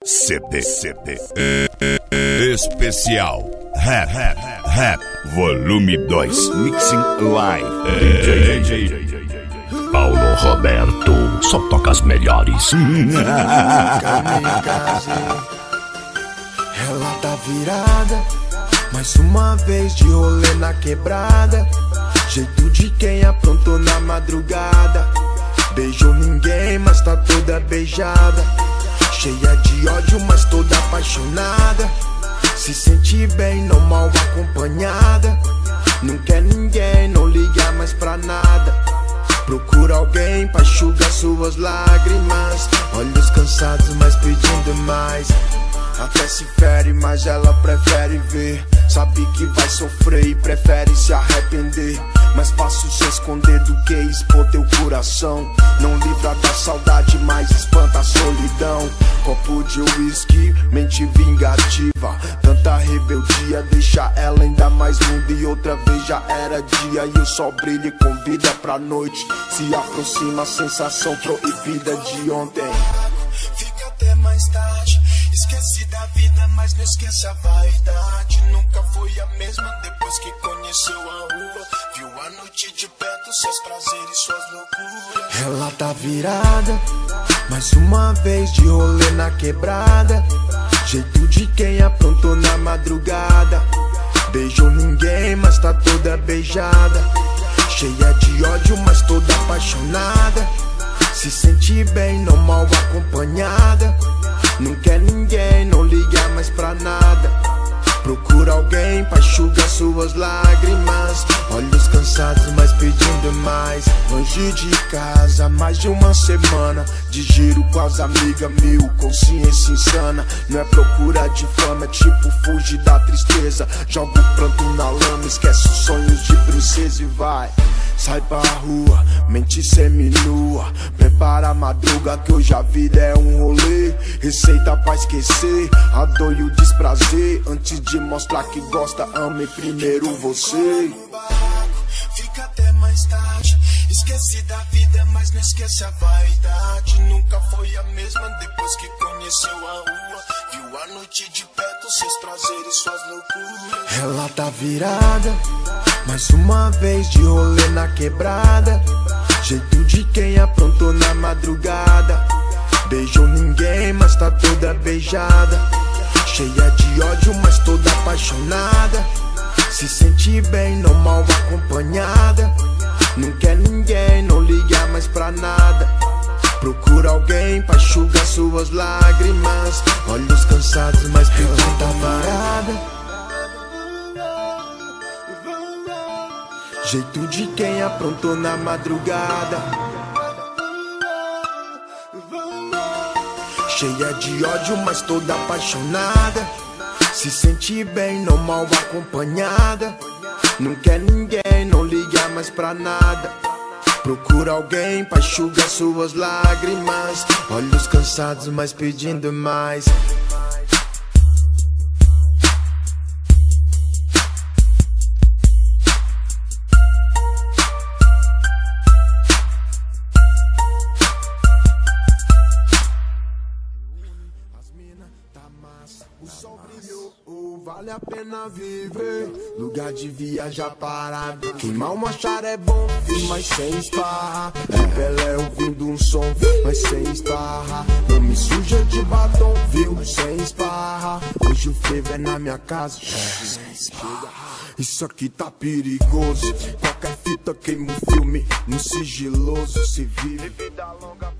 CD Especial Rap Volume 2 Mixing Live DJ Paulo Roberto, só toca as melhores. Ela tá virada, mais uma vez de rolê na quebrada. Jeito de quem aprontou na madrugada. Beijou ninguém, mas tá toda beijada. Cheia de ódio, mas toda apaixonada. Se sente bem, não mal acompanhada. Não quer ninguém, não liga mais pra nada. Procura alguém pra enxugar suas lágrimas. Olhos cansados, mas pedindo mais. Até se fere, mas ela prefere ver. Sabe que vai sofrer e prefere se arrepender. Mais fácil se esconder do que expor teu coração. Não livra da saudade, mas espanta a solidão. Copo de uísque, mente vingativa. Tanta rebeldia deixa ela ainda mais muda. E outra vez já era dia e o sol brilha e convida pra noite. Se aproxima a sensação proibida de ontem. Fica até mais tarde. Esquece da vida, mas não esquece a vaidade. Nunca foi a mesma depois que conheceu a rua. Viu a noite de perto, seus prazeres, suas loucuras. Ela tá virada, mais uma vez de rolê na quebrada. Jeito de quem aprontou na madrugada. Beijou ninguém, mas tá toda beijada. Cheia de ódio, mas toda apaixonada. Se sente bem, não mal acompanhada. Não quer ninguém, não liga mais pra nada. Procura alguém pra enxugar suas lágrimas. Olhos cansados, mas pedindo mais. Longe de casa, mais de uma semana. De giro com as amigas, mil, consciência insana. Não é procura de fama, é tipo fugir da tristeza. Joga o pranto na lama, esquece os sonhos de princesa e vai. Sai pra rua, mente seminua. Prepara a madruga que hoje a vida é um rolê. Receita pra esquecer a dor e o desprazer. Antes de mostrar que gosta, ame primeiro você. Fica até mais tarde. Esquece da vida, mas não esquece a vaidade. Nunca foi a mesma depois que conheceu a rua. Viu a noite de perto, seus prazeres, suas loucuras. Ela tá virada, mais uma vez de rolê na quebrada. Jeito de quem aprontou na madrugada. Beijou ninguém, mas tá toda beijada. Cheia de ódio, mas toda apaixonada. Se sente bem, não mal acompanhada. Não quer ninguém, não liga mais pra nada. Procura alguém pra enxugar suas lágrimas. Olhos cansados, mas pedindo tá varada. Jeito de quem aprontou na madrugada. Cheia de ódio, mas toda apaixonada. Se sente bem, não mal acompanhada. Não quer ninguém, não liga mais pra nada. Procura alguém pra enxugar suas lágrimas. Olhos cansados, mas pedindo mais. O sol brilhou, vale a pena viver. Lugar de viajar parado. Queimar uma chara é bom, mas sem esparra. Pelé ouvindo um som, mas sem esparra. Não me suja de batom, viu? Sem esparra. Hoje o frevo é na minha casa, sem esparra. Isso aqui tá perigoso. Qualquer fita queima o filme no sigiloso. Se vive vida longa.